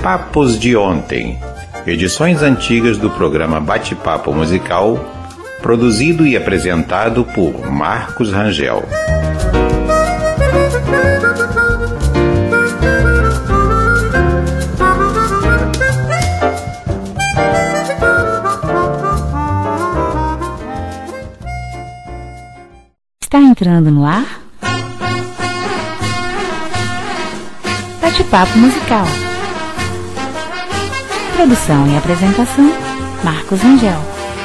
Papos de Ontem, edições antigas do programa Bate-Papo Musical, produzido e apresentado por Marcos Rangel. Está entrando no ar? Bate-Papo Musical. Produção e apresentação, Marcos Rangel.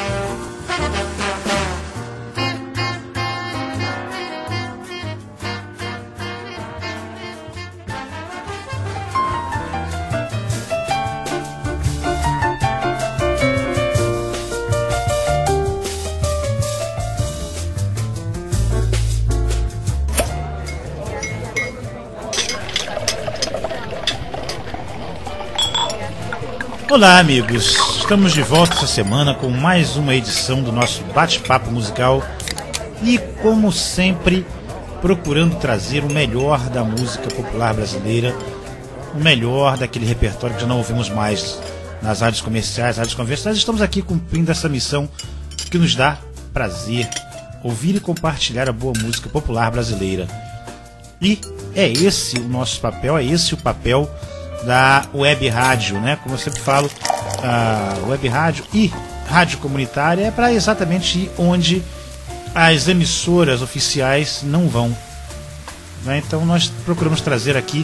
Olá, amigos, estamos de volta essa semana com mais uma edição do nosso Bate-Papo Musical e, como sempre, procurando trazer o melhor da música popular brasileira, o melhor daquele repertório que já não ouvimos mais nas rádios comerciais, rádios convencionais. Estamos aqui cumprindo essa missão que nos dá prazer ouvir e compartilhar a boa música popular brasileira. E é esse o nosso papel, é esse o papel da web rádio, né? Como eu sempre falo, a web rádio e rádio comunitária é para exatamente ir onde as emissoras oficiais não vão, né? Então nós procuramos trazer aqui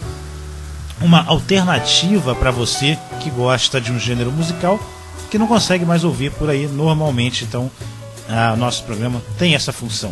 uma alternativa para você que gosta de um gênero musical que não consegue mais ouvir por aí normalmente. Então nosso programa tem essa função.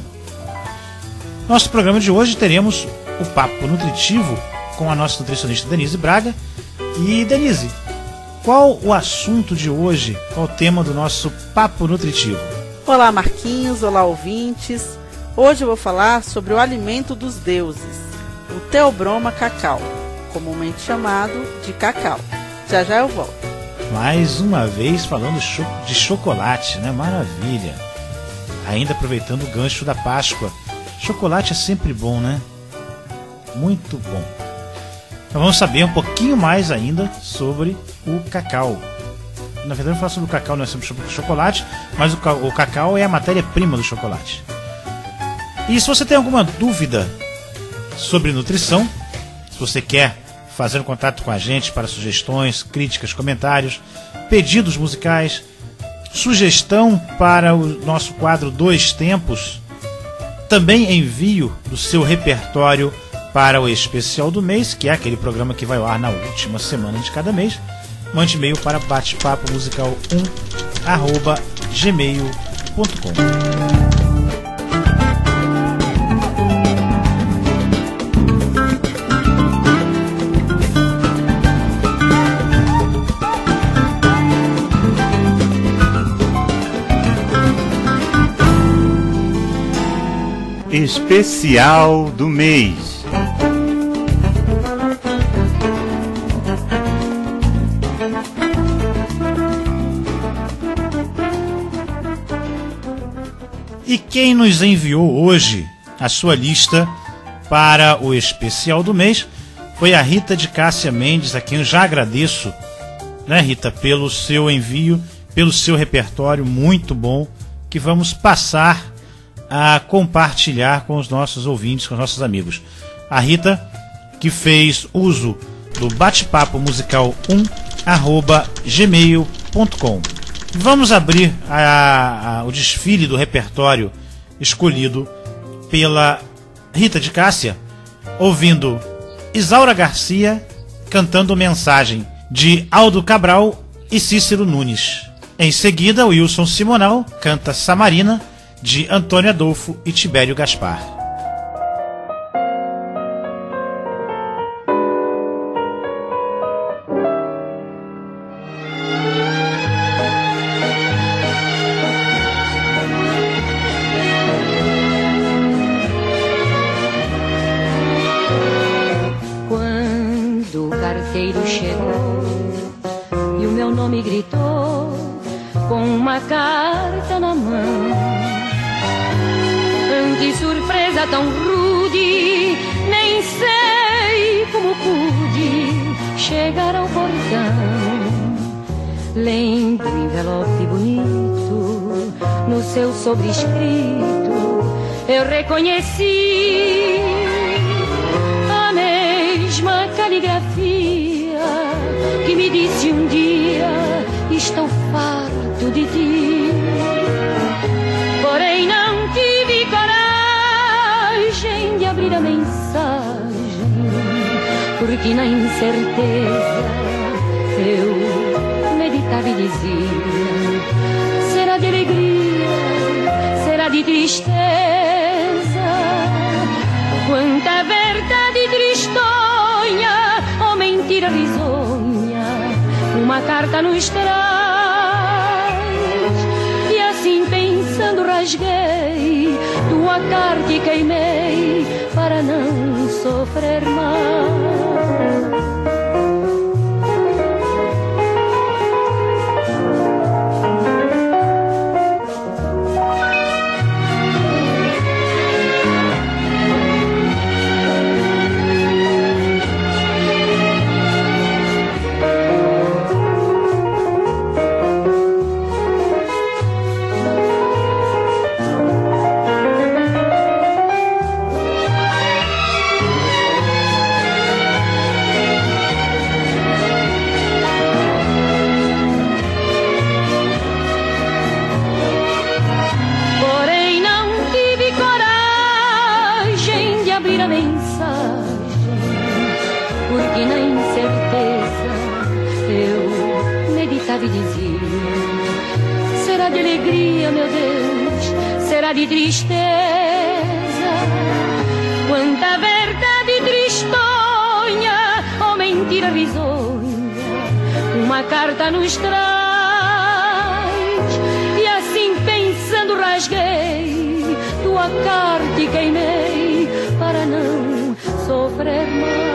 Nosso programa de hoje teremos o Papo Nutritivo com a nossa nutricionista Denise Braga. E Denise, qual o assunto de hoje? Qual o tema do nosso Papo Nutritivo? Olá, Marquinhos, olá, ouvintes. Hoje eu vou falar sobre o alimento dos deuses, o Theobroma cacau, comumente chamado de cacau. Já já eu volto. Mais uma vez falando de chocolate, né? Maravilha. Ainda aproveitando o gancho da Páscoa. Chocolate é sempre bom, né? Muito bom. Então vamos saber um pouquinho mais ainda sobre o cacau. Na verdade, não falar sobre o cacau, não é sobre o chocolate, mas o cacau é a matéria-prima do chocolate. E se você tem alguma dúvida sobre nutrição, se você quer fazer um contato com a gente para sugestões, críticas, comentários, pedidos musicais, sugestão para o nosso quadro Dois Tempos, também envio do seu repertório para o especial do mês, que é aquele programa que vai ao ar na última semana de cada mês. Mande e-mail para batepapomusical1@gmail.com. Especial do mês. E quem nos enviou hoje a sua lista para o especial do mês foi a Rita de Cássia Mendes, a quem eu já agradeço, né, Rita, pelo seu envio, pelo seu repertório muito bom, que vamos passar a compartilhar com os nossos ouvintes, com os nossos amigos. A Rita, que fez uso do Bate-Papo Musical 1@gmail.com. Vamos abrir o desfile do repertório escolhido pela Rita de Cássia, ouvindo Isaura Garcia cantando Mensagem, de Aldo Cabral e Cícero Nunes. Em seguida, Wilson Simonal canta Samarina, de Antônio Adolfo e Tibério Gaspar. Quando o carteiro chegou e o meu nome gritou com uma carta na mão, que surpresa tão rude, nem sei como pude chegar chegar ao portão, lendo o envelope bonito, no seu sobrescrito eu reconheci a mesma caligrafia que me disse um dia: estou farto de ti. Porém não tive coragem de abrir a mensagem, porque na incerteza eu meditava e dizia: será de alegria, será de tristeza? Quanta verdade tristonha, ou mentira risonha, uma carta nos traz. E assim pensando rasguei tua carta e queimei para não sofrer mais. E dizia: será de alegria, meu Deus, será de tristeza? Quanta verdade tristonha, ou mentira risonha, uma carta nos traz. E assim pensando rasguei tua carta e queimei para não sofrer mais.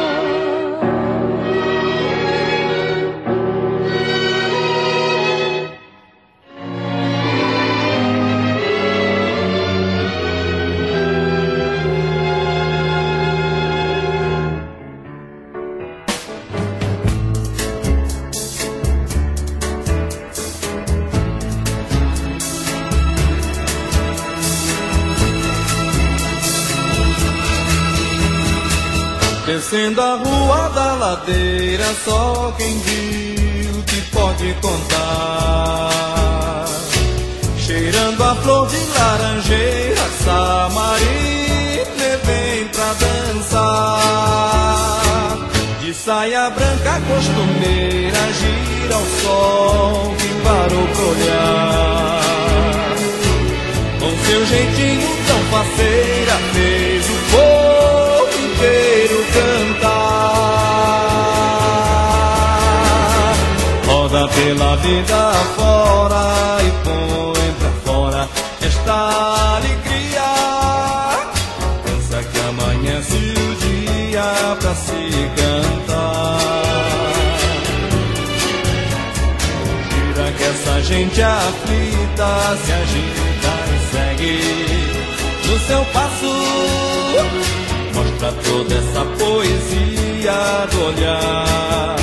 Descendo a rua da ladeira, só quem viu te pode contar. Cheirando a flor de laranjeira, Samarina vem pra dançar. De saia branca costumeira, gira o sol que parou pra olhar. Com seu jeitinho tão faceira, fez o povo inteiro cantar. Roda pela vida fora e põe pra fora esta alegria. Pensa que amanhece o dia pra se cantar. Tira que essa gente aflita se agita e segue no seu passo. Mostra toda essa poesia do olhar,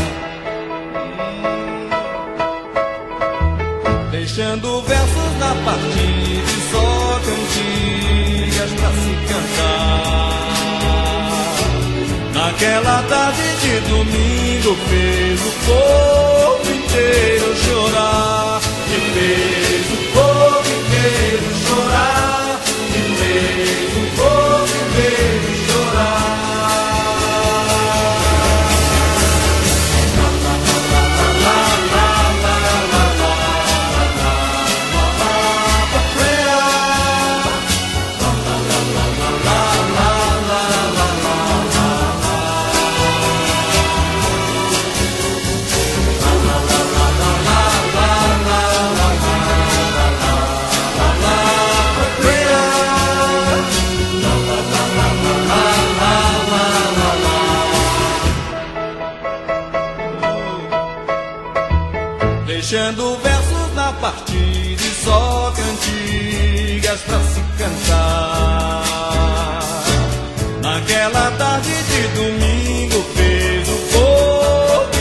deixando versos na partida e só cantigas pra se cantar. Naquela tarde de domingo fez o povo inteiro chorar, e fez o povo inteiro chorar, e fez o povo inteiro chorar. Deixando versos na partida e só cantigas pra se cantar. Naquela tarde de domingo fez o povo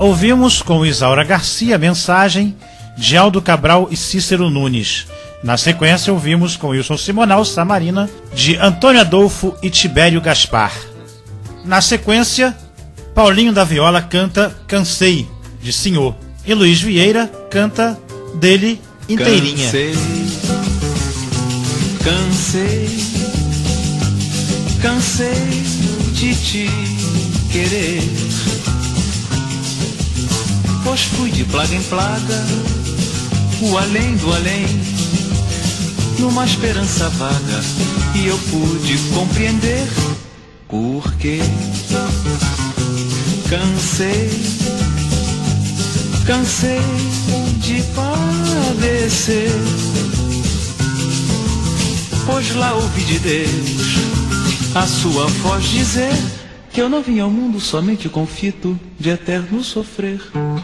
Ouvimos com Isaura Garcia Mensagem, de Aldo Cabral e Cícero Nunes. Na sequência, ouvimos com Wilson Simonal Samarina, de Antônio Adolfo e Tibério Gaspar. Na sequência, Paulinho da Viola canta Cansei, de Senhor. E Luiz Vieira canta dele Inteirinha. Cansei de te querer, pois fui de plaga em plaga, o além do além, numa esperança vaga, e eu pude compreender porque cansei de padecer, pois lá ouvi de Deus a sua voz dizer que eu não vim ao mundo somente com fito de eterno sofrer.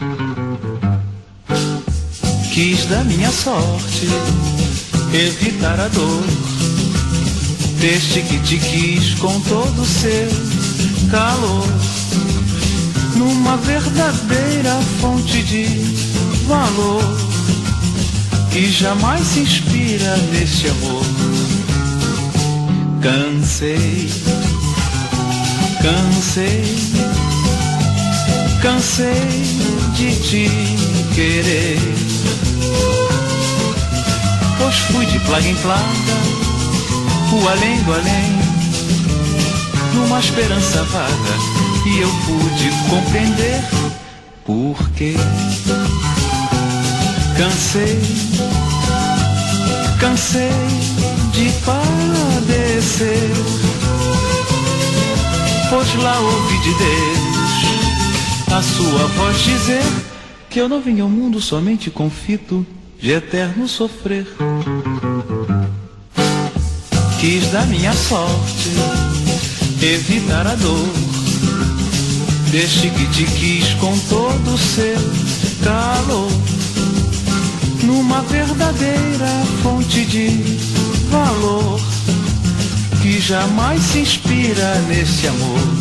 Quis da minha sorte evitar a dor deste que te quis com todo o seu calor, numa verdadeira fonte de valor que jamais se inspira nesse amor. Cansei de te querer, pois fui de plaga em plaga, o além do além, numa esperança vaga, e eu pude compreender porque cansei de padecer, pois lá ouvi de Deus a sua voz dizer que eu não vim ao mundo somente com fito de eterno sofrer. Quis da minha sorte evitar a dor deste que te quis com todo o seu calor, numa verdadeira fonte de valor que jamais se inspira nesse amor.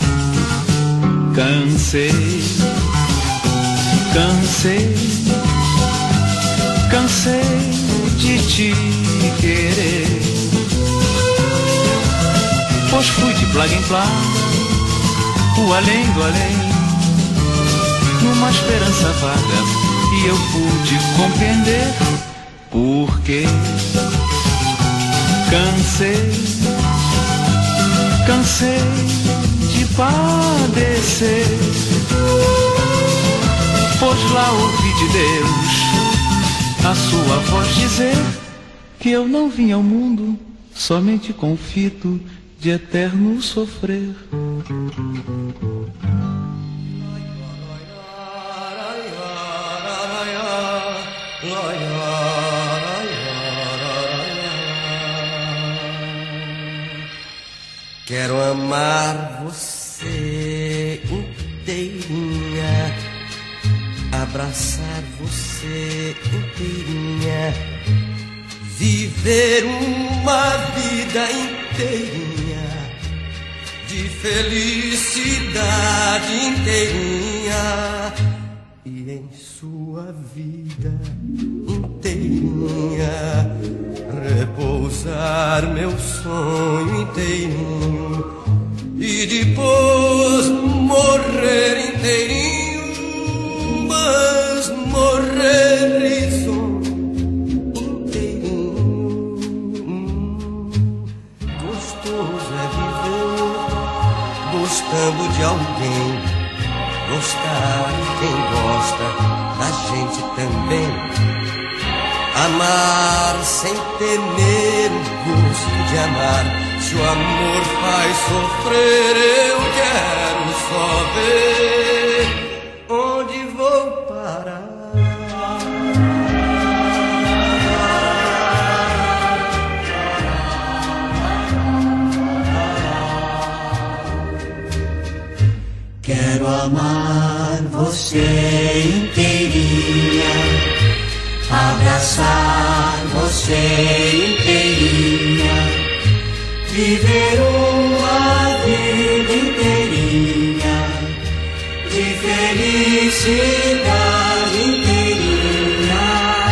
Cansei de te querer, pois fui de plaga em plaga, o além do além, numa esperança vaga, e eu pude compreender porque cansei de padecer, pois lá ouvi de Deus a sua voz dizer que eu não vim ao mundo somente com fito de eterno sofrer. Quero amar você inteirinha, abraçar você inteirinha, viver uma vida inteirinha, de felicidade inteirinha, e em sua vida inteirinha repousar meu sonho inteirinho, e depois morrer inteirinho, mas morrer risonho inteirinho. Gostoso é viver gostando de alguém, gostar de quem gosta da gente também, amar sem temer o gosto de amar. Se o amor faz sofrer, eu quero só ver onde vou parar. Quero amar você inteirinha, abraçar você inteirinha, viver uma vida inteirinha, de felicidade cidade inteirinha.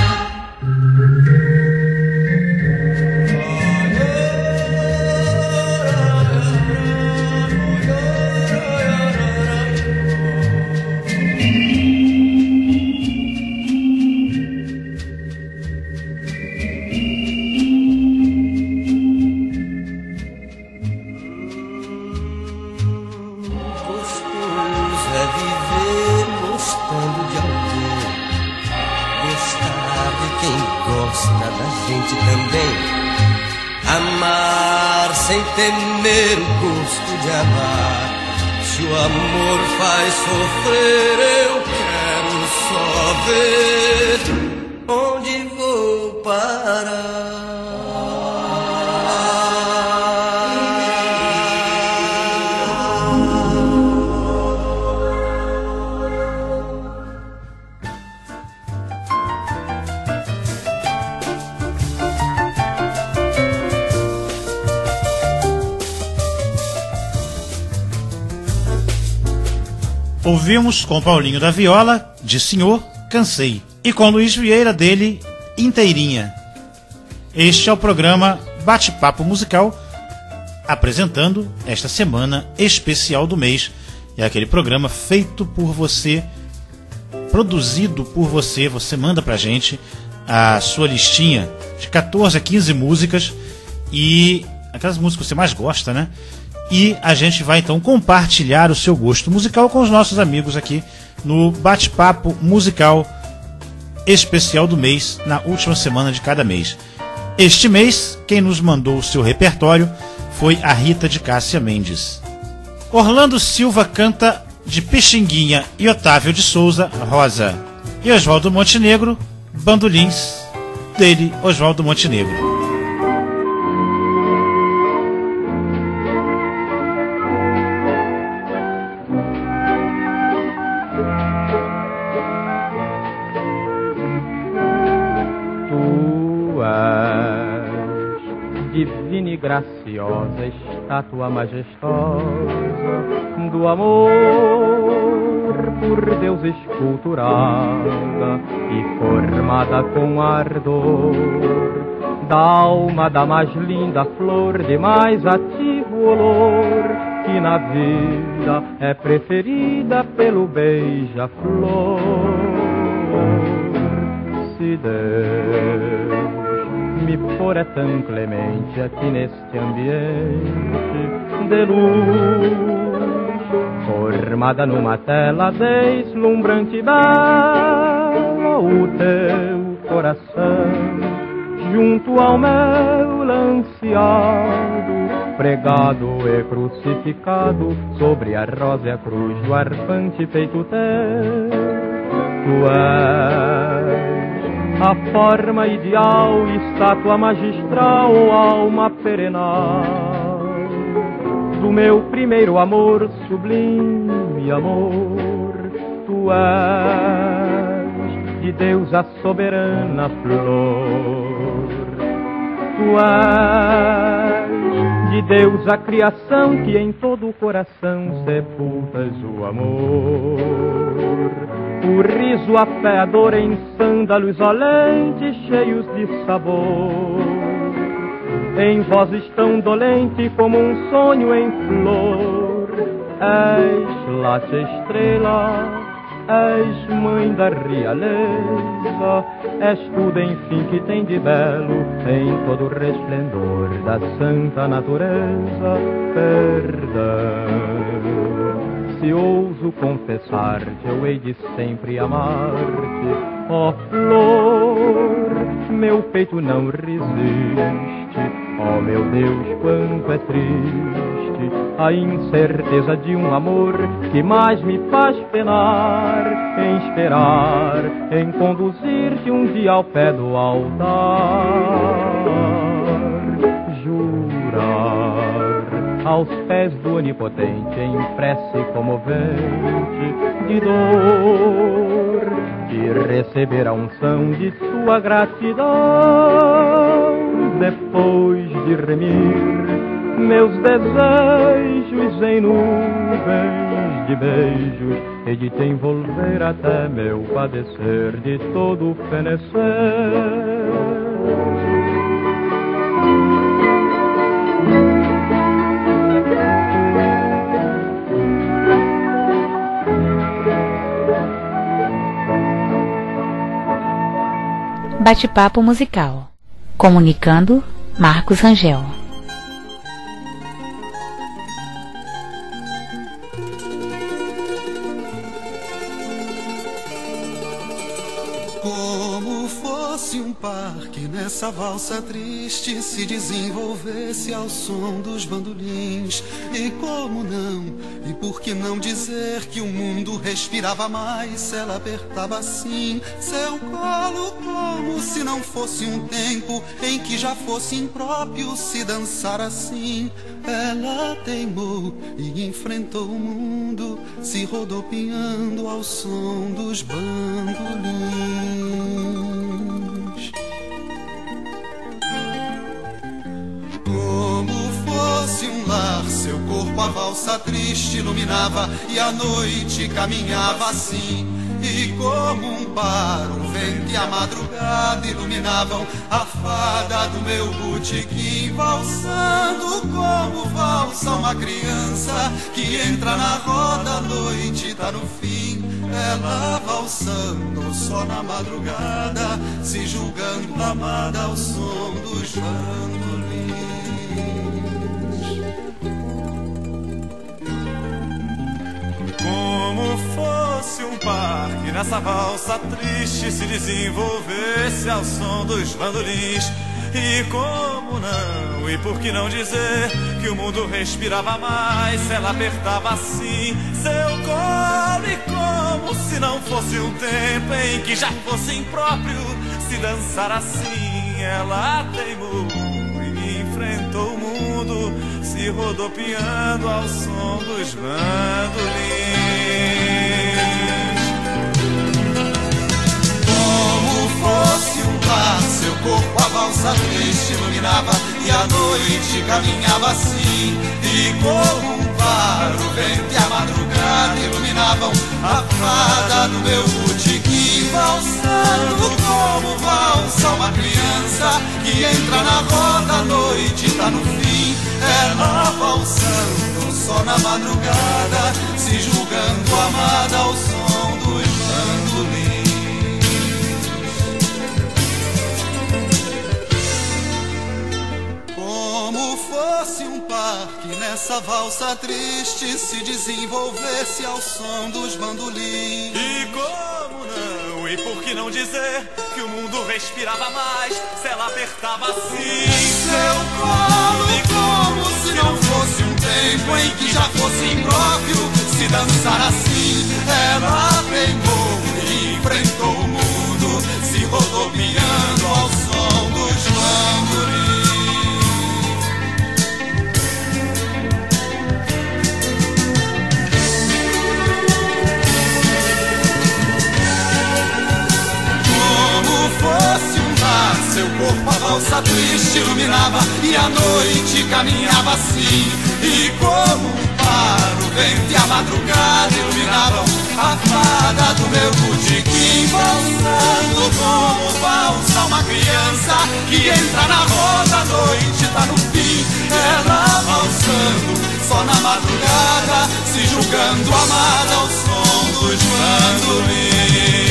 Amar sem temer o gosto de amar. Se o amor faz sofrer, eu quero só ver onde vou parar. Ouvimos com Paulinho da Viola, de Senhor, Cansei. E com Luiz Vieira, dele, Inteirinha. Este é o programa Bate-Papo Musical, apresentando esta semana especial do mês. É aquele programa feito por você, produzido por você. Você manda pra gente a sua listinha de 14 a 15 músicas e aquelas músicas que você mais gosta, né? E a gente vai então compartilhar o seu gosto musical com os nossos amigos aqui no Bate-Papo Musical especial do mês, na última semana de cada mês. Este mês, quem nos mandou o seu repertório foi a Rita de Cássia Mendes. Orlando Silva canta de Pixinguinha e Otávio de Souza, Rosa. E Oswaldo Montenegro, Bandolins, dele, Oswaldo Montenegro. Divina e graciosa, estátua majestosa do amor, por Deus esculturada e formada com ardor, da alma da mais linda flor, de mais ativo olor, que na vida é preferida pelo beija-flor. Se Deus me for é tão clemente aqui neste ambiente de luz, formada numa tela deslumbrante e bela, o teu coração junto ao meu lanceado, pregado e crucificado sobre a rósea cruz do arfante peito teu. Tu és a forma ideal, estátua magistral, alma perenal do meu primeiro amor, sublime amor. Tu és de Deus a soberana flor. Tu és de Deus a criação, que em todo o coração sepultas o amor. O riso, a fé, a dor em sândalos olentes cheios de sabor, em vozes tão dolente como um sonho em flor. És late estrela, és mãe da realeza, és tudo enfim que tem de belo em todo o resplendor da santa natureza. Perdão, se ouso confessar-te, eu hei de sempre amar-te, ó flor, meu peito não resiste. Ó meu Deus, quanto é triste a incerteza de um amor que mais me faz penar, em esperar, em conduzir-te um dia ao pé do altar. Jurar aos pés do Onipotente, em prece comovente de dor, e receber a unção de sua gratidão, depois de remir meus desejos em nuvens de beijos, e de te envolver até meu padecer de todo fenecer. Bate-papo musical. Comunicando, Marcos Rangel. Como fosse um parque nessa valsa triste se desenvolvesse ao som dos bandolins. E como não, e por que não dizer que o mundo respirava mais se ela apertava assim seu colo, como se não fosse um tempo em que já fosse impróprio se dançar assim. Ela teimou e enfrentou o mundo, se rodopiando ao som dos bandolins. Como fosse um lar, seu corpo a valsa triste iluminava e a noite caminhava assim. E como um par, um vento e a madrugada iluminavam a fada do meu botequim, valsando como valsa uma criança que entra na roda, a noite tá no fim. Ela valsando só na madrugada, se julgando amada ao som dos bandolins. Como fosse um parque nessa valsa triste se desenvolvesse ao som dos bandolins. E como não, e por que não dizer que o mundo respirava mais se ela apertava assim seu colo. E como se não fosse um tempo em que já fosse impróprio se dançar assim. Ela teimou e enfrentou o mundo, se rodopiando ao som dos bandolins. Como fosse um lar, seu corpo a valsa triste iluminava e a noite caminhava assim. E como um par, o vento e a madrugada iluminavam a fada do meu botequim, valsando como valsa uma criança que entra na roda, a noite tá no fim. Ela valsando só na madrugada, se julgando amada ao som dos bandolins. Como fosse um parque nessa valsa triste se desenvolvesse ao som dos bandolins. E como não, e por que não dizer que o mundo respirava mais se ela apertava assim seu colo. E como se não fosse um tempo em que já fosse impróprio se dançar assim. Ela teimou e enfrentou o mundo, se rodopiando ao som dos bandolins. Fosse um mar, seu corpo a valsa triste iluminava e a noite caminhava assim. E como um par, o vento e a madrugada iluminavam a fada do meu botequim, valsando como valsa uma criança que entra na roda, a noite tá no fim. Ela valsando só na madrugada, se julgando amada ao som dos bandolins.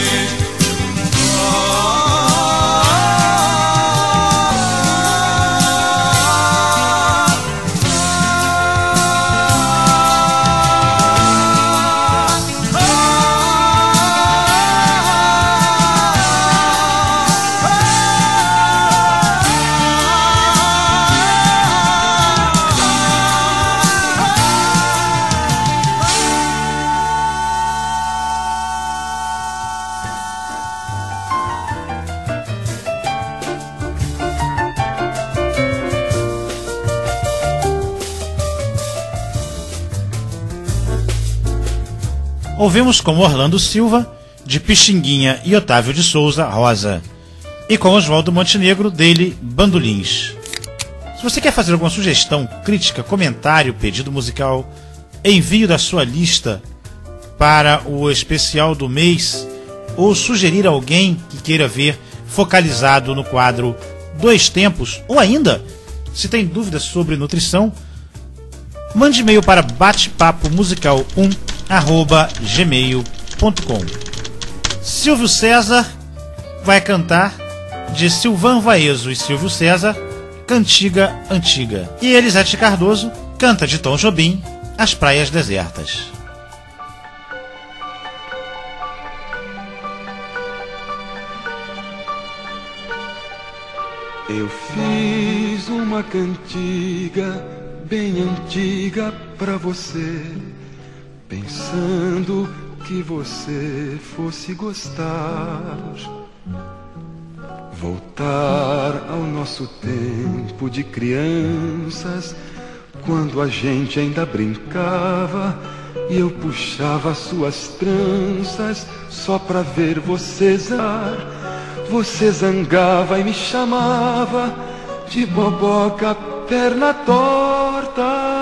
Ouvimos com Orlando Silva, de Pixinguinha e Otávio de Souza, Rosa. E com Oswaldo Montenegro, dele, Bandolins. Se você quer fazer alguma sugestão, crítica, comentário, pedido musical, envio da sua lista para o especial do mês ou sugerir alguém que queira ver focalizado no quadro Dois Tempos, ou ainda, se tem dúvidas sobre nutrição, mande e-mail para batepapomusical1@gmail.com. Silvio César vai cantar de Silvan Vaeso e Silvio César, Cantiga Antiga. E Elisete Cardoso canta de Tom Jobim, As Praias Desertas. Eu fiz uma cantiga bem antiga pra você, pensando que você fosse gostar. Voltar ao nosso tempo de crianças, quando a gente ainda brincava e eu puxava suas tranças só pra ver você zangar. Você zangava e me chamava de boboca, perna torta.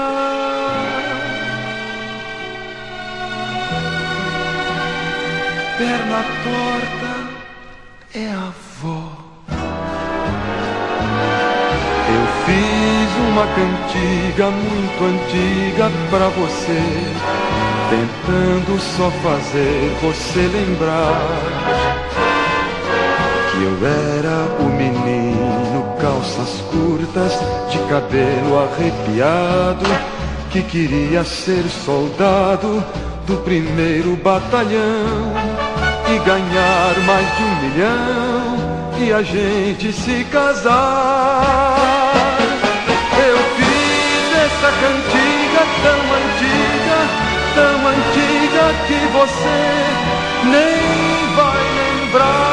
Perna torta é a avó. Eu fiz uma cantiga muito antiga pra você, tentando só fazer você lembrar que eu era o menino, calças curtas, de cabelo arrepiado, que queria ser soldado do 1º batalhão e ganhar mais de 1 milhão e a gente se casar. Eu fiz essa cantiga tão antiga que você nem vai lembrar.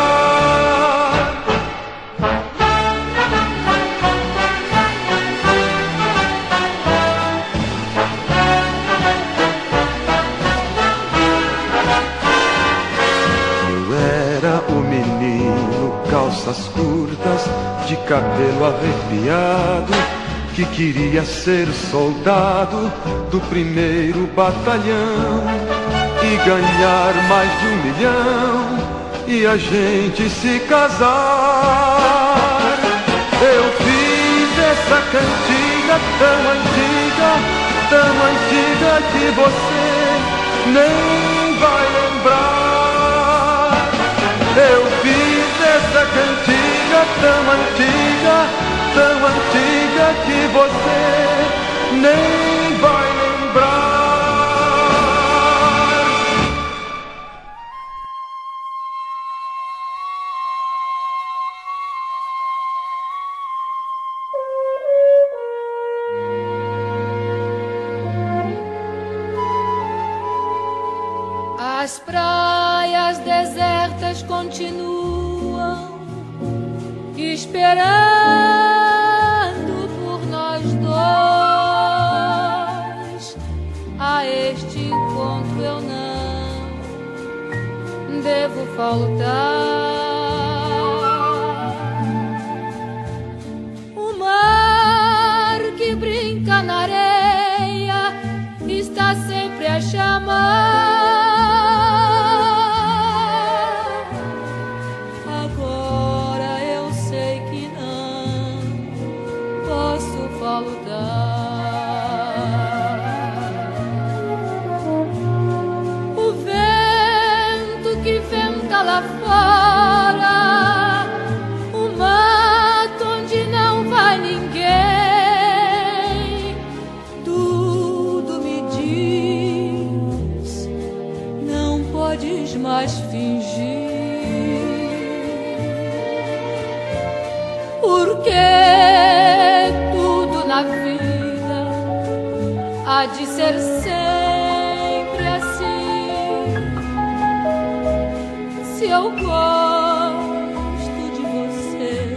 Calças curtas, de cabelo arrepiado, que queria ser soldado do 1º batalhão e ganhar mais de 1 milhão e a gente se casar. Eu fiz essa cantiga tão antiga que você nem vai lembrar. Eu fiz essa cantiga tão antiga que você nem vai lembrar. As praias desertas continuam esperando por nós dois. A este encontro eu não devo faltar. O mar que brinca na areia está sempre a chamar. O vento que venta lá fora, o mato onde não vai ninguém, tudo me diz, não podes mais fingir. Porque na vida há de ser sempre assim. Se eu gosto de você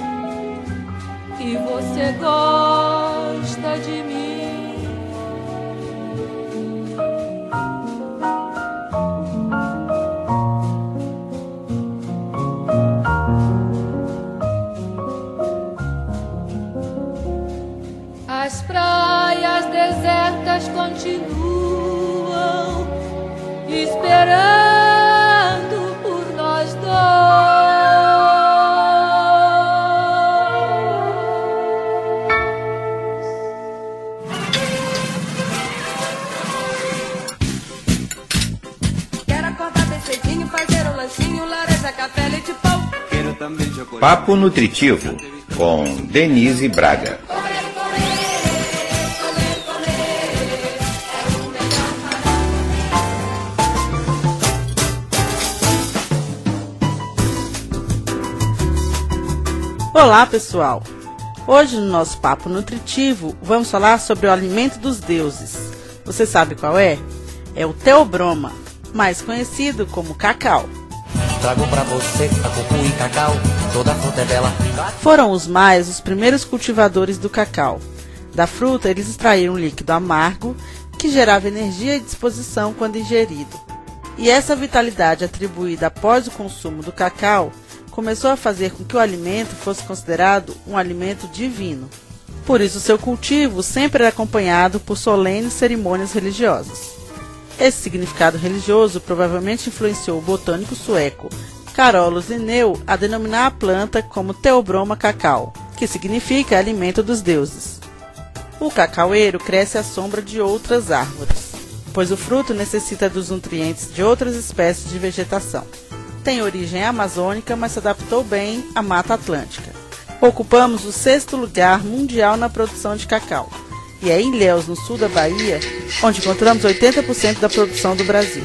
e você gosta de mim, as praias desertas continuam Papo Nutritivo, com Denise Braga. Olá, pessoal! Hoje no nosso Papo Nutritivo vamos falar sobre o alimento dos deuses. Você sabe qual é? É o Theobroma, mais conhecido como cacau. Trago pra você a cucu e cacau, toda a fruta é bela. Foram os maias os primeiros cultivadores do cacau. Da fruta eles extraíram um líquido amargo que gerava energia e disposição quando ingerido. E essa vitalidade atribuída após o consumo do cacau começou a fazer com que o alimento fosse considerado um alimento divino. Por isso seu cultivo sempre era acompanhado por solenes cerimônias religiosas. Esse significado religioso provavelmente influenciou o botânico sueco Carolus Linneu a denominar a planta como Theobroma cacau, que significa alimento dos deuses. O cacaueiro cresce à sombra de outras árvores, pois o fruto necessita dos nutrientes de outras espécies de vegetação. Tem origem amazônica, mas se adaptou bem à Mata Atlântica. Ocupamos o 6º lugar mundial na produção de cacau, e é em Ilhéus, no sul da Bahia, onde encontramos 80% da produção do Brasil.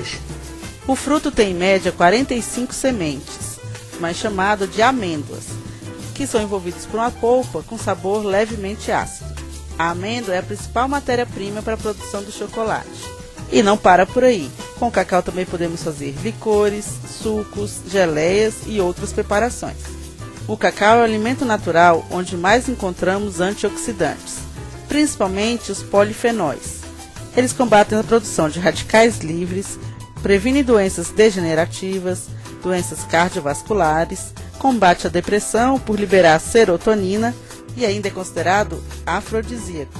O fruto tem em média 45 sementes, mais chamado de amêndoas, que são envolvidas por uma polpa com sabor levemente ácido. A amêndoa é a principal matéria-prima para a produção do chocolate. E não para por aí. Com o cacau também podemos fazer licores, sucos, geleias e outras preparações. O cacau é o alimento natural onde mais encontramos antioxidantes, principalmente os polifenóis. Eles combatem a produção de radicais livres, previnem doenças degenerativas, doenças cardiovasculares, combate a depressão por liberar serotonina e ainda é considerado afrodisíaco.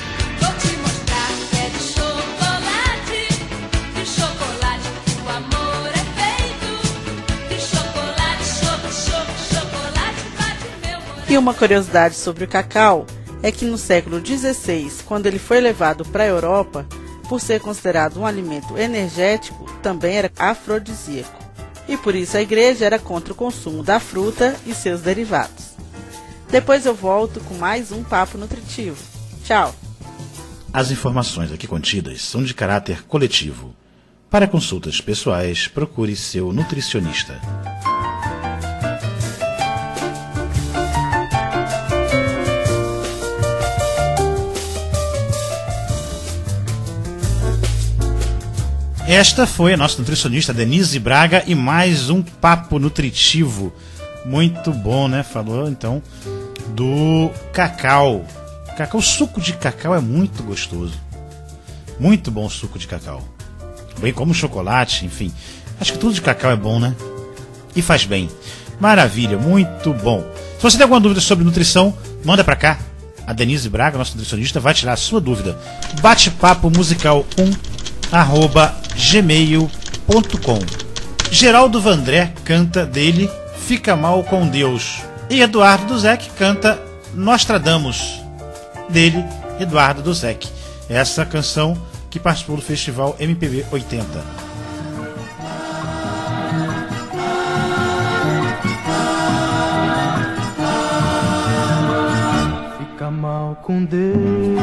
E uma curiosidade sobre o cacau é que no século XVI, quando ele foi levado para a Europa, por ser considerado um alimento energético, também era afrodisíaco. E por isso a igreja era contra o consumo da fruta e seus derivados. Depois eu volto com mais um Papo Nutritivo. Tchau! As informações aqui contidas são de caráter coletivo. Para consultas pessoais, procure seu nutricionista. Esta foi a nossa nutricionista Denise Braga e mais um Papo Nutritivo. Muito bom, né? Falou então do cacau. O suco de cacau é muito gostoso. Muito bom o suco de cacau. Bem como chocolate, enfim. Acho que tudo de cacau é bom, né? E faz bem. Maravilha, muito bom. Se você tem alguma dúvida sobre nutrição, manda pra cá. A Denise Braga, nossa nutricionista, vai tirar a sua dúvida. Bate-papo musical 1@gmail.com. Geraldo Vandré canta dele Fica Mal com Deus. E Eduardo Duzec canta Nostradamus, dele, Eduardo Duzec. Essa canção que participou do festival MPB 80. Fica mal com Deus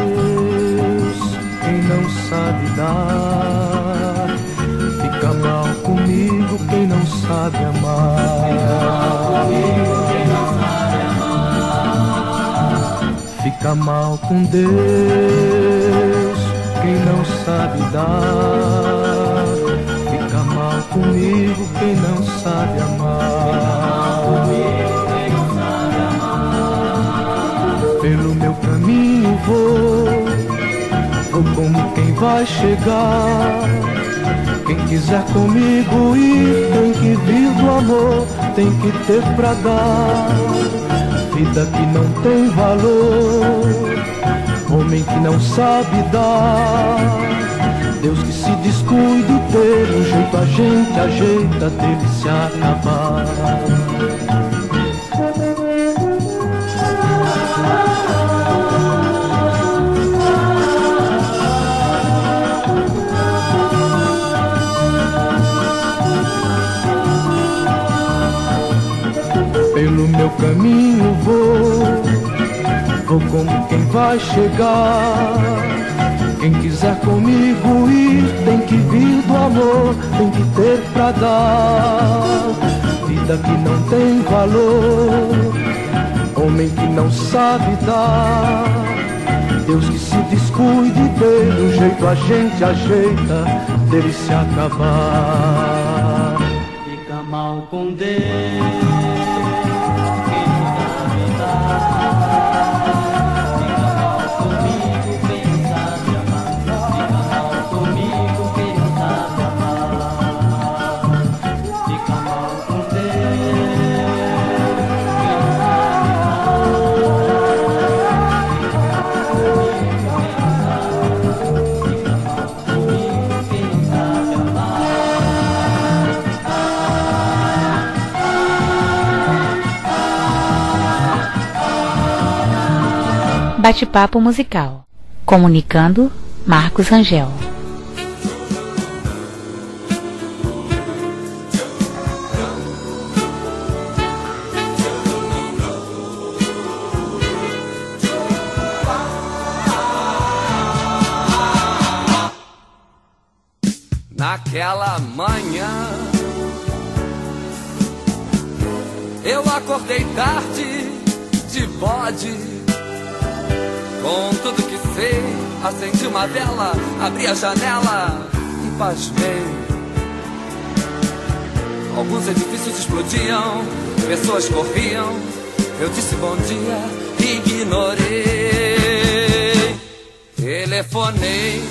quem não sabe dar. Fica mal comigo quem não sabe amar. Fica mal com Deus quem não sabe dar. Fica mal comigo quem não sabe amar. Pelo meu caminho vou como quem vai chegar. Quem quiser comigo ir, tem que vir do amor, tem que ter pra dar. Vida que não tem valor, homem que não sabe dar. Deus que se descuida e pelo jeito a gente ajeita dele se acabar. Pelo pelo meu caminho vou como quem vai chegar. Quem quiser comigo ir, tem que vir do amor, tem que ter pra dar. Vida que não tem valor, homem que não sabe dar. Deus que se descuide pelo jeito a gente ajeita dele se acabar. Fica mal com Deus quem não sabe dar. Fica mal comigo quem não sabe amar. Fica mal comigo quem não sabe amar. Fica mal com Deus quem não sabe Bate-papo musical. Comunicando, Marcos Rangel. Naquela manhã eu acordei tarde de bode. Com tudo que sei, acendi uma vela, abri a janela e pasmei. Alguns edifícios explodiam, pessoas corriam. Eu disse bom dia, ignorei. Telefonei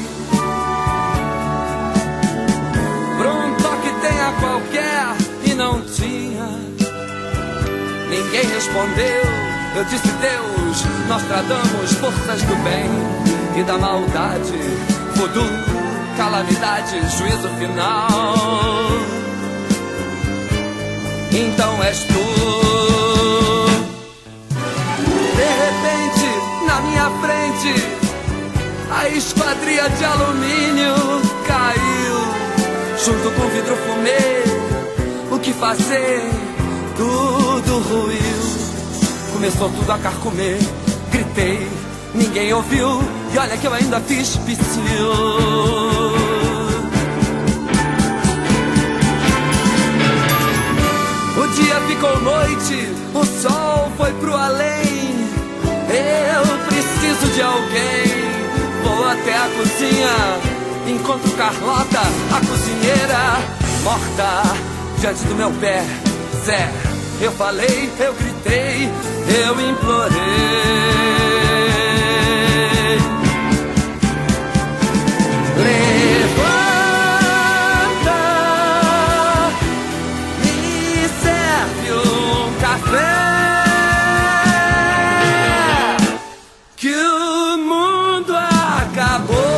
pra um toque tenha qualquer e não tinha. Ninguém respondeu. Eu disse Deus, Nostradamus, forças do bem e da maldade, voodoo, calamidade, juízo final. Então és tu. De repente, na minha frente, a esquadria de alumínio caiu. Junto com vidro fumê, o que fazer? Tudo ruiu. Começou tudo a carcomer, gritei, ninguém ouviu. E olha que eu ainda fiz psiu. O dia ficou noite, o sol foi pro além. Eu preciso de alguém. Vou até a cozinha, encontro Carlota, a cozinheira, morta diante do meu pé. Zé, eu falei, eu gritei, eu implorei. Levanta, me serve um café, que o mundo acabou.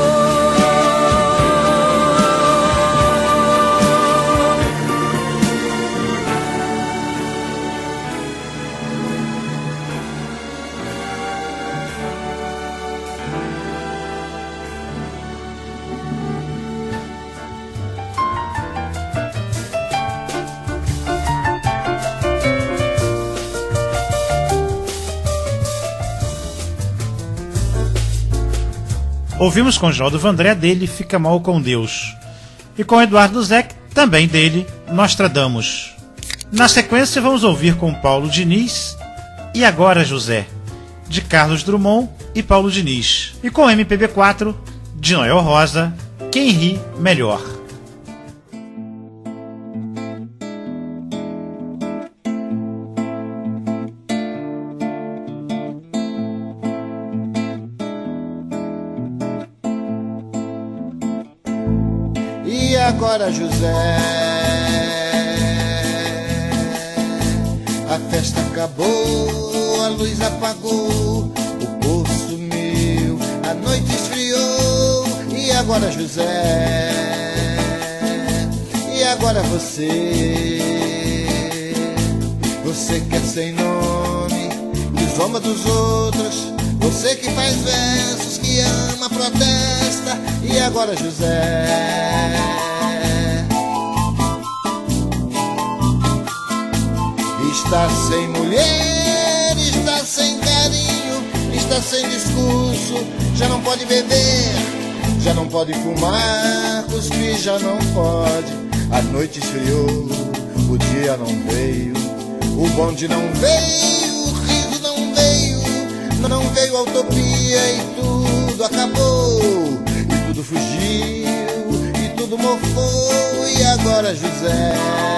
Ouvimos com João do Vandré dele Fica Mal com Deus. E com Eduardo Zeck, também dele, Nostradamus. Na sequência vamos ouvir com Paulo Diniz E Agora José, de Carlos Drummond e Paulo Diniz. E com MPB4, de Noel Rosa, Quem Ri Melhor. E agora José, a festa acabou, a luz apagou, o povo sumiu, a noite esfriou. E agora José, e agora você que é sem nome e zomba dos outros, você que faz versos, que ama, protesta. E agora José, Está sem mulher, está sem carinho, está sem discurso, já não pode beber, já não pode fumar, cuspir já não pode. A noite esfriou, o dia não veio, o bonde não veio, o riso não veio, não veio a utopia e tudo acabou, e tudo fugiu, e tudo mofou, e agora José?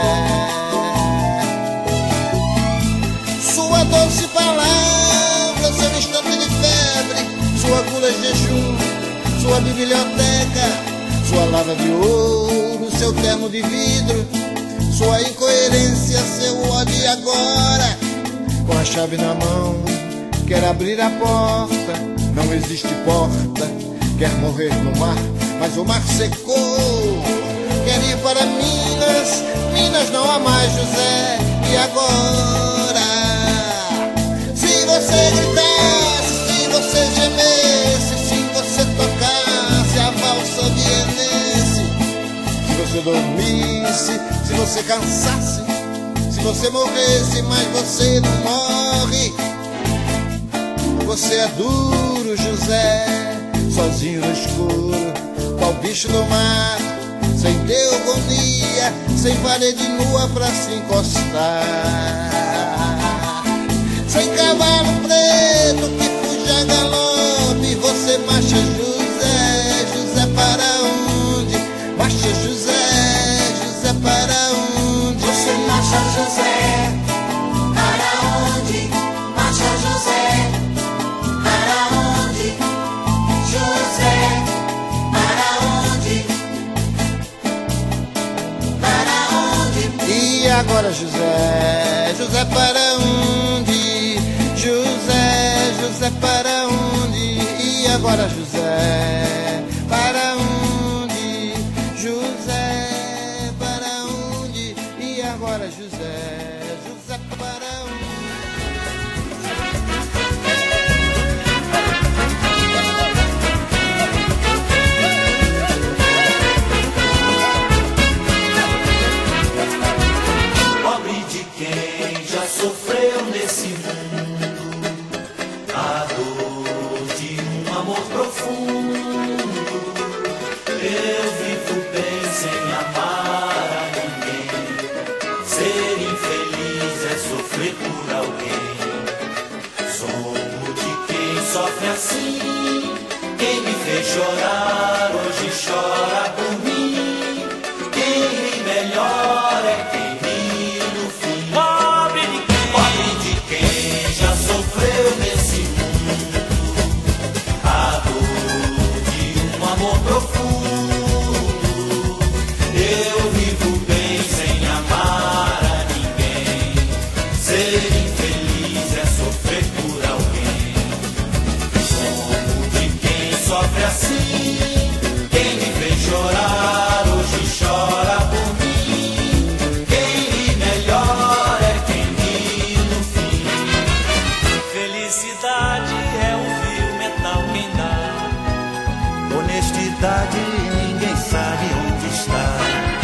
Sua doce palavra, seu instante de febre, sua gula de jejum, sua biblioteca, sua lava de ouro, seu terno de vidro, sua incoerência, seu ódio. E agora, com a chave na mão, quer abrir a porta, não existe porta, quer morrer no mar, mas o mar secou. Quer ir para Minas, Minas não há mais José. E agora? Se você gritasse, se você gemesse, se você tocasse a valsa vienense, se você dormisse, se você cansasse, se você morresse, mas você não morre. Você é duro, José, sozinho no escuro, qual bicho do mar, sem teogonia, sem parede nua pra se encostar, sem cavalo preto que fuja a galope. Você marcha, José, José para onde? Marcha, José, José para onde? Você marcha, José, para onde? Marcha, José, para onde? José, para onde? Para onde? E agora, José, José para onde? José, José para onde? E agora, José, para onde? José, para onde? E agora, José, José para onde? Pobre de quem já sofreu nesse mundo a dor de um amor profundo. Eu vivo bem sem amar a ninguém. Ser infeliz é sofrer por alguém. Somos de quem sofre assim. Quem me fez chorar hoje chora por mim. Quem ri melhor é quem ri no fim. Pobre de quem já sofreu nesse mundo a dor de um amor profundo. Eu vivo bem sem amar a ninguém. Ser infeliz é sofrer por alguém. Somos de quem sofre assim. Quem me fez chorar hoje chora por mim. Quem ri melhor é quem ri no fim. Felicidade é ouvir o metal quem dá. Honestidade ninguém sabe onde está.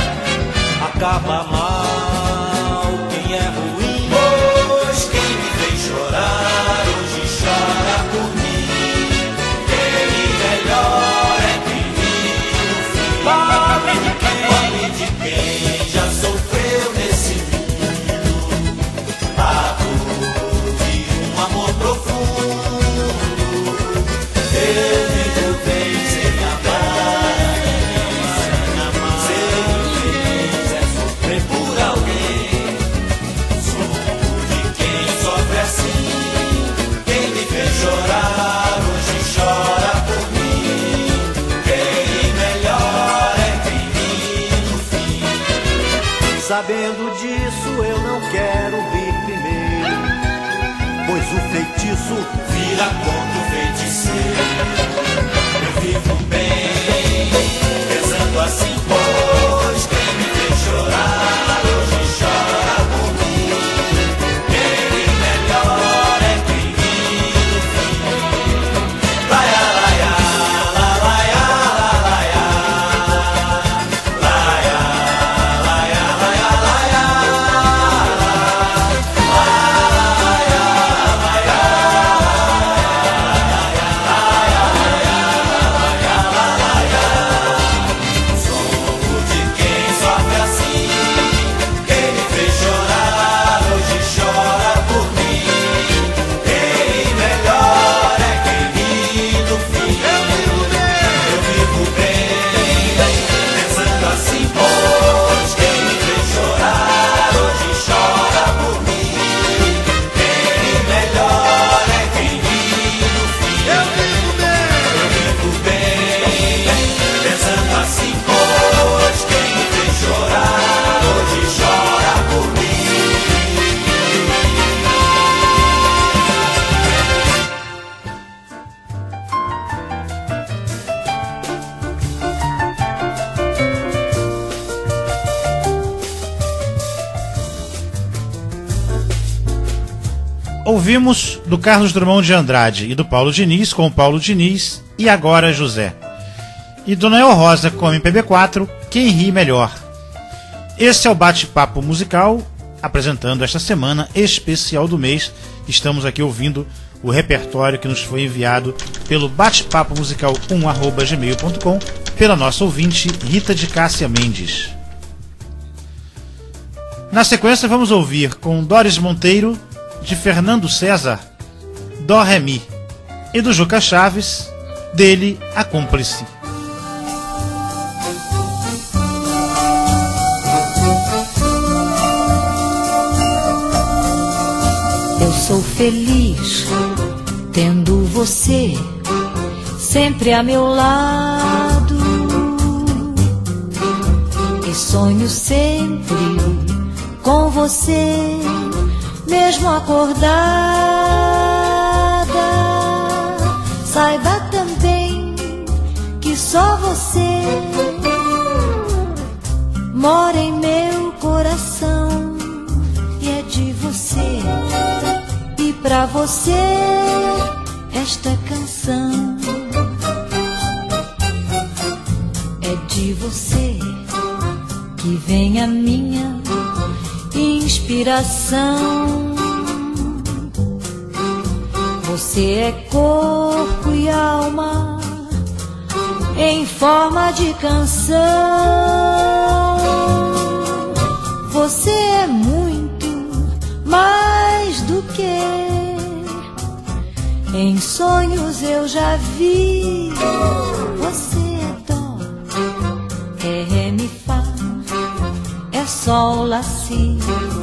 Acaba mal quem é ruim. Pois quem me fez chorar hoje chora por mim. Quem ri melhor é quem ri no fim. Pobre de quem já sofreu nesse mundo a dor de um amor profundo. Eu vivo bem sem amar a ninguém. Ser infeliz é sofrer por alguém. Somos de quem sofre assim. Quem me fez chorar hoje chora por mim. Quem ri melhor é quem ri no fim. Sabendo disso eu não quero vir primeiro, pois o feitiço vira contra o feiticeiro. Eu vivo bem pensando assim, pois quem me fez chorar hoje chora por mim. Quem ri melhor é quem ri no fim. Laia, laia, la, laia, la, laia. Laia, laia, laia, laia. Ouvimos do Carlos Drummond de Andrade e do Paulo Diniz com o Paulo Diniz e Agora José. E do Noel Rosa com MPB4, Quem Ri Melhor. Esse é o Bate-Papo Musical, apresentando esta semana especial do mês. Estamos aqui ouvindo o repertório que nos foi enviado pelo batepapomusical1@gmail.com pela nossa ouvinte Rita de Cássia Mendes. Na sequência vamos ouvir com Doris Monteiro, de Fernando César, Dó Ré Mi, e do Juca Chaves, dele A Cúmplice. Eu sou feliz tendo você sempre a meu lado e sonho sempre com você, mesmo acordada. Saiba também que só você mora em meu coração e é de você e pra você esta canção. É de você que vem a minha inspiração. Você é corpo e alma em forma de canção. Você é muito mais do que em sonhos eu já vi. Você é dó, é ré, mi, fá, é sol, lá, si.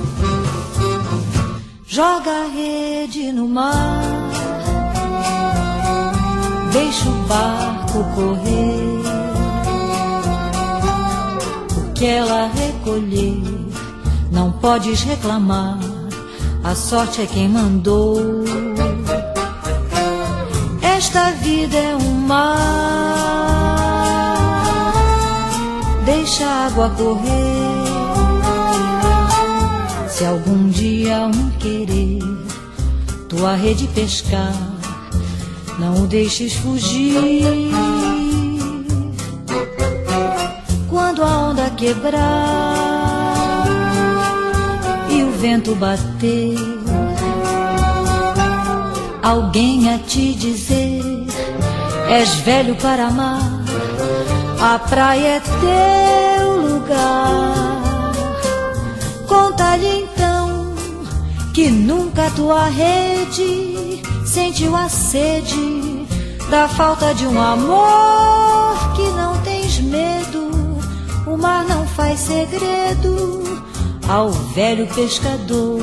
Joga a rede no mar, deixa o barco correr. O que ela recolher, não podes reclamar, a sorte é quem mandou. Esta vida é um mar, deixa a água correr. Se algum dia um querer tua rede pescar, não o deixes fugir. Quando a onda quebrar e o vento bater, alguém a te dizer: és velho para amar, a praia é teu lugar. Conta-lhe então que nunca tua rede sentiu a sede da falta de um amor, que não tens medo, o mar não faz segredo ao velho pescador.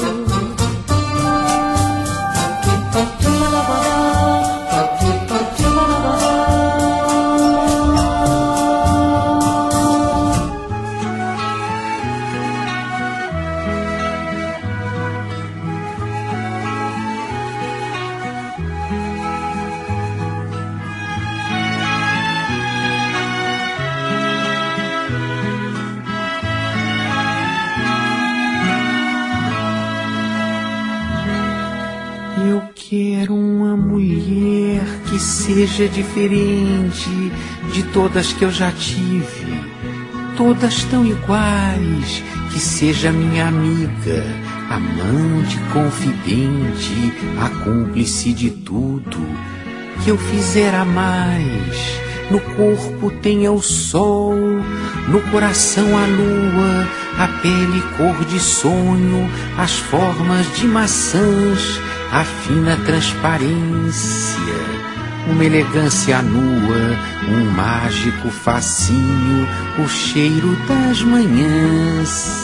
Eu quero uma mulher que seja diferente de todas que eu já tive, todas tão iguais, que seja minha amiga, amante, confidente, a cúmplice de tudo que eu fizer a mais. No corpo tenha o sol, no coração a lua, a pele cor de sonho, as formas de maçãs, a fina transparência, uma elegância nua, um mágico fascínio, o cheiro das manhãs.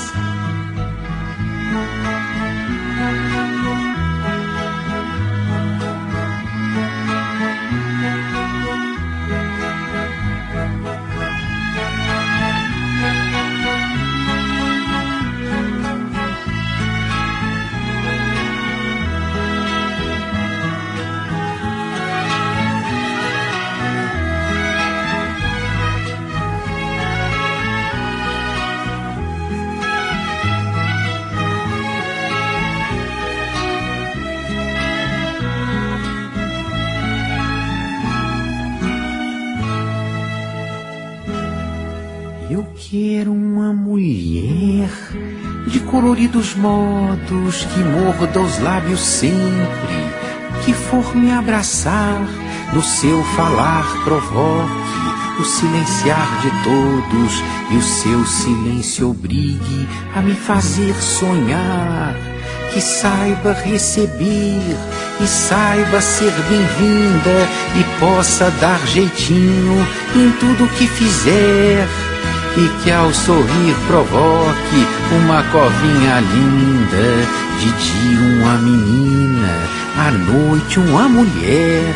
quero uma mulher de coloridos modos, que morda os lábios sempre, que for me abraçar, no seu falar provoque o silenciar de todos, e o seu silêncio obrigue a me fazer sonhar, que saiba receber e saiba ser bem-vinda, e possa dar jeitinho em tudo que fizer, e que ao sorrir provoque uma covinha linda, de dia uma menina, à noite uma mulher.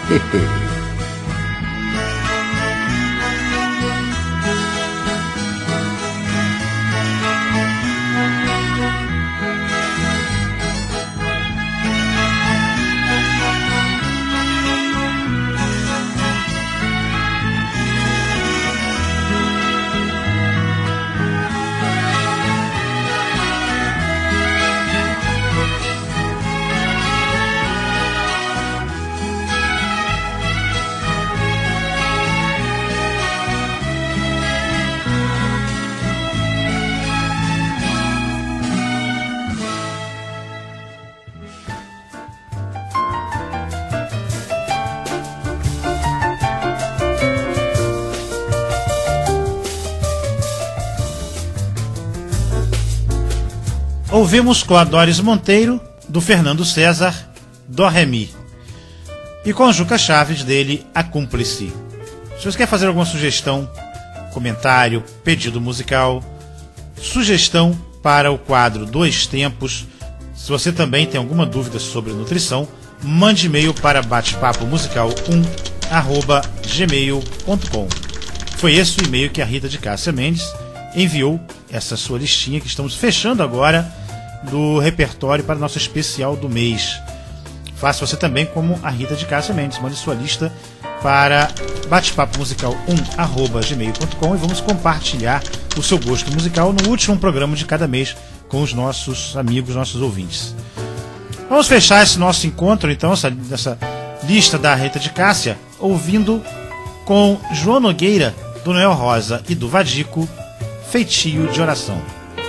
Ouvimos com a Doris Monteiro, do Fernando César, Dó Ré Mi. E com a Juca Chaves, dele, A Cúmplice. Se você quer fazer alguma sugestão, comentário, pedido musical, sugestão para o quadro Dois Tempos, se você também tem alguma dúvida sobre nutrição, mande e-mail para batepapomusical1@gmail.com. Foi esse o e-mail que a Rita de Cássia Mendes enviou, essa sua listinha que estamos fechando agora do repertório para nosso especial do mês. Faça você também como a Rita de Cássia Mendes, mande sua lista para batepapomusical1@gmail.com e vamos compartilhar o seu gosto musical no último programa de cada mês com os nossos amigos, nossos ouvintes. Vamos fechar esse nosso encontro, então, essa lista da Rita de Cássia, ouvindo com João Nogueira, do Noel Rosa e do Vadico, Feitio de Oração.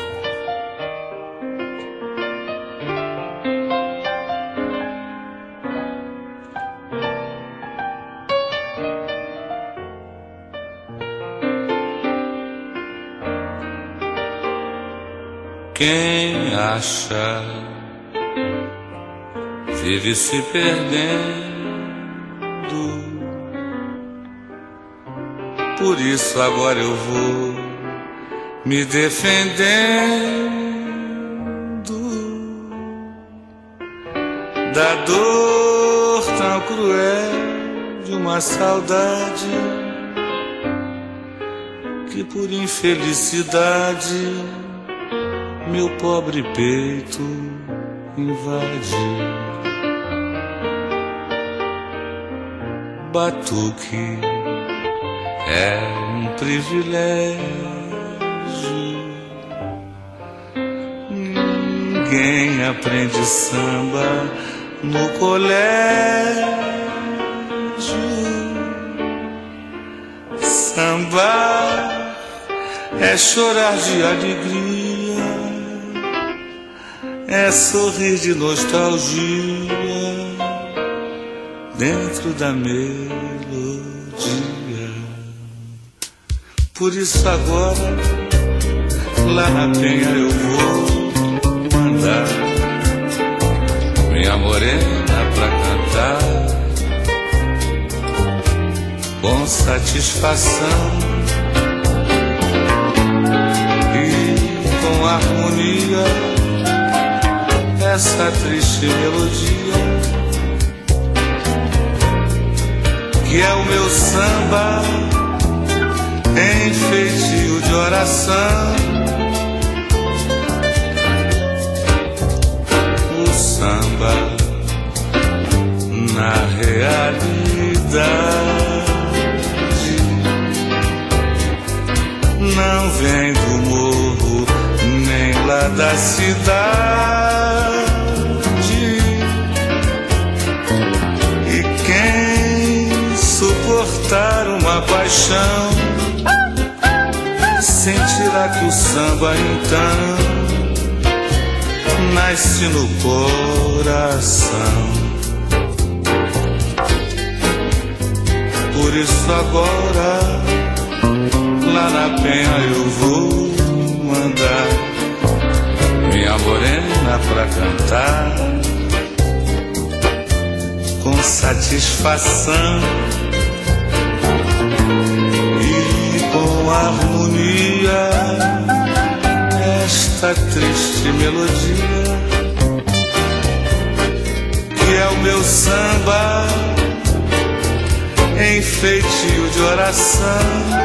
Quem acha vive se perdendo, por isso agora eu vou me defendendo da dor tão cruel de uma saudade que por infelicidade meu pobre peito invade. Batuque é um privilégio, ninguém aprende samba no colégio. Samba é chorar de alegria, é sorrir de nostalgia dentro da melodia. Por isso agora lá na penha eu vou mandar minha morena pra cantar com satisfação e com harmonia essa triste melodia que é o meu samba em feitio de oração. O samba na realidade não vem do morro nem lá da cidade. E quem suportar uma paixão sentirá que o samba então nasce no coração. Por isso agora lá na Penha eu vou mandar minha morena pra cantar com satisfação e com harmonia esta triste melodia que é o meu samba em feitio de oração.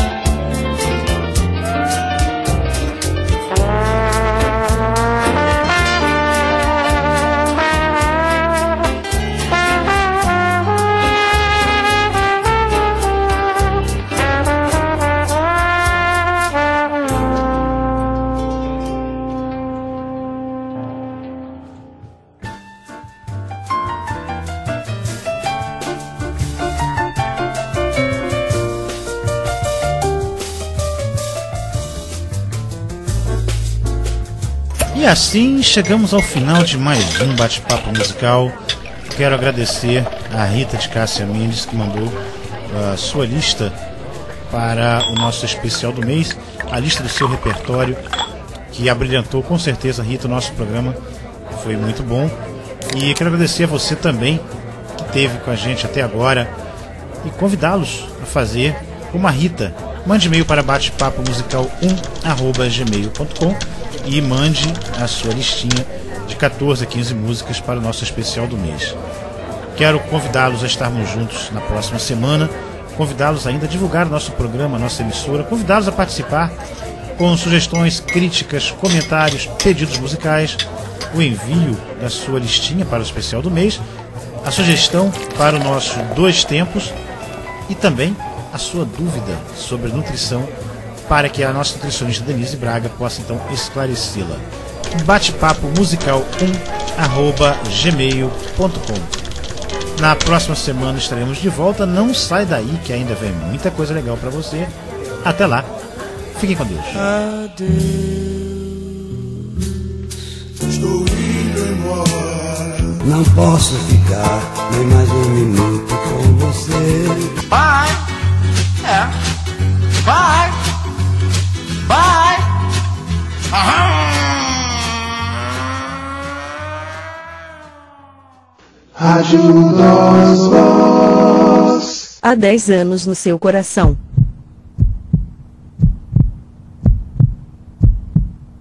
E assim chegamos ao final de mais um bate-papo musical. Quero agradecer a Rita de Cássia Mendes, que mandou a sua lista para o nosso especial do mês, a lista do seu repertório, que abrilhantou com certeza, Rita, o nosso programa. Foi muito bom. E quero agradecer a você também, que esteve com a gente até agora, e convidá-los a fazer como a Rita. Mande e-mail para batepapomusical1@gmail.com e mande a sua listinha de 14 a 15 músicas para o nosso especial do mês. Quero convidá-los a estarmos juntos na próxima semana, convidá-los ainda a divulgar o nosso programa, a nossa emissora, convidá-los a participar com sugestões, críticas, comentários, pedidos musicais, o envio da sua listinha para o especial do mês, a sugestão para o nosso Dois Tempos e também a sua dúvida sobre nutrição, para que a nossa nutricionista Denise Braga possa então esclarecê-la. Bate-papo musical 1@gmail.com. Na próxima semana estaremos de volta. Não sai daí que ainda vem muita coisa legal para você. Até lá. Fiquem com Deus. Adeus. Estou indo embora. Não posso ficar nem mais um minuto com você. Bye. Bye. Bye. Rádio Voz. Há 10 anos no seu coração.